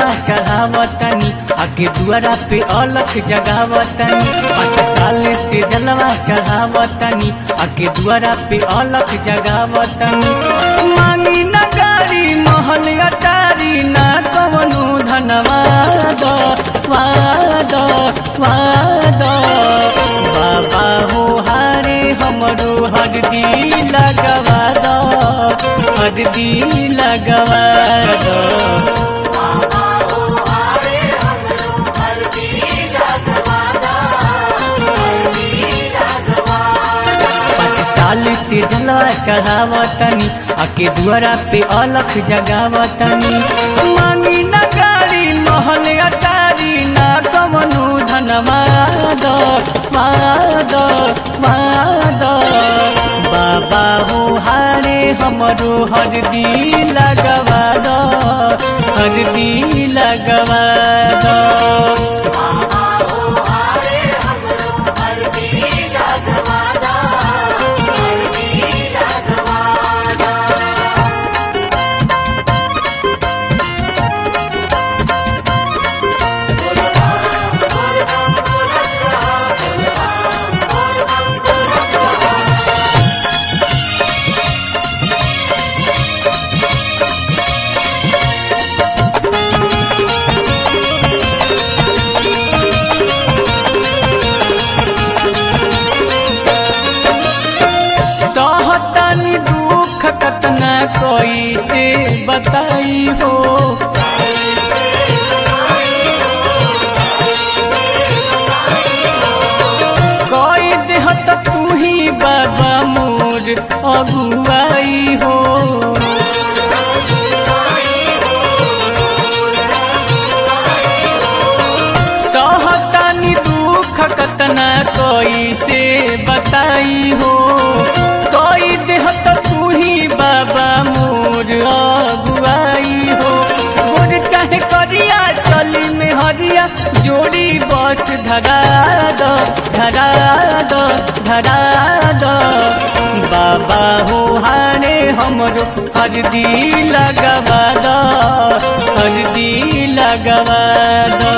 जलवा चढ़ावतनी आके दुआरा पे अलख जगावतनी 5 साल से जलवा चढ़ावतनी आके दुआरा पे अलख जगावतनी मांगी न गाड़ी महल अटारी ना कवनो धनवा दो वाद वाद बाबा हो हारे हमरो हरदी लगवा दो हरदी लगवा दो से जलवा चढ़ावतनी आके दुआरा पे अलख जगावतनी मांगी न गाड़ी महल अटारी ना कवनो धनवा दो वाद वाद बाबा हो हारे हमरो हरदी लगवा दो हरदी लगवा दो कतना कोई से बताई हो कोई देहत तू ही बाबा मोर अगुआई हो सहतानी दुख कतना कोई से बताई हो कोई देहत बाबा मोर अगुआई हो मोर चाहे करिया चली में हरिया जोड़ी बस धरा दो धरा दो धरा दो बाबा हो हारे हमरो हरदी लगवा दो हरदी लगवा दो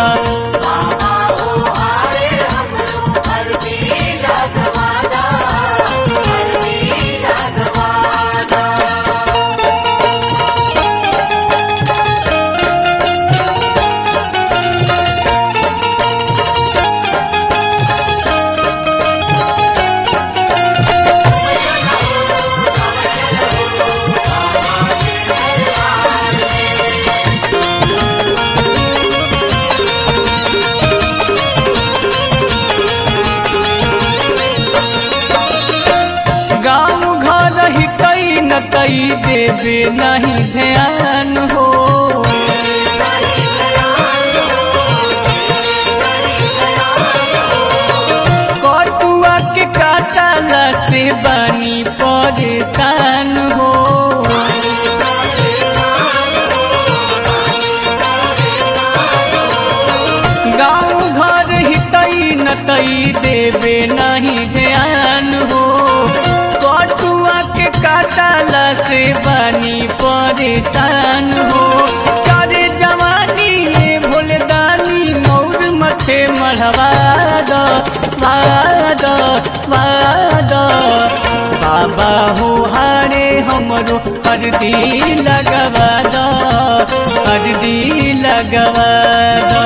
कई देवे नहीं ध्यान हो कटुआ के काटला से बानी परेशान हो गाँव घर हितई नतई देवे नहीं ध्यान हो कटुआ के काटला से बानी परेशान हो चारे जवानी ये भोले दानी मौर मथे मढ़वा दो वाद वाद बाबा हो हारे हमरो हरदी लगवा दो हरदी लगवा दो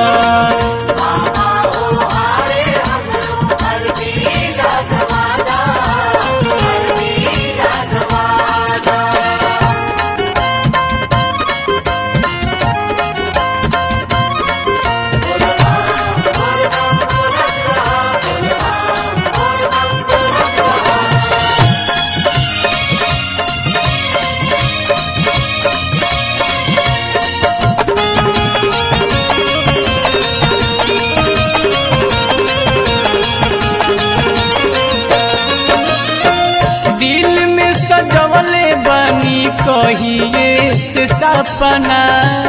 कहिए से सपना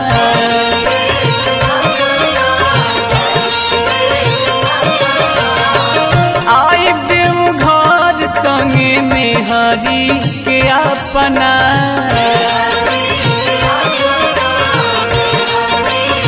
आई देव घर संगे में हरी के अपना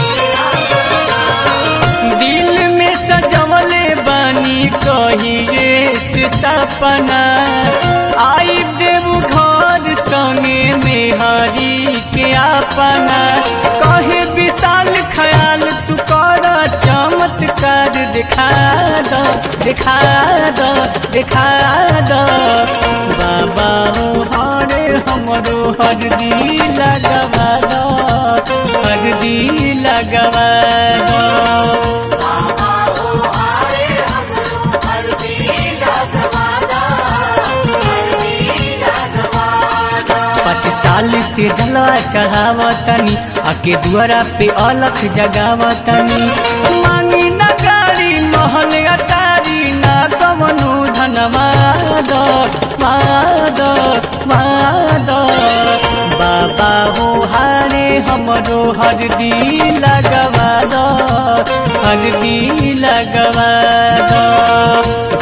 सपना आई देव घर संगे मेहरी के अपना कहे विशाल ख्याल तू कर चमत्कार दिखा दो दिखा दो दिखा दो बाबा हो हरे हमरो हरदी लगवा दो हरदी लगवा दो साल से जलवा चढ़ावतनी आके दुआरा पे अलख जगावतनी मांगी न गाड़ी महल अटारी ना कवनो धनमा दो मादो मादो बाबा हो हारे हमरो हरदी लगवा दो हरदी लगवा दो।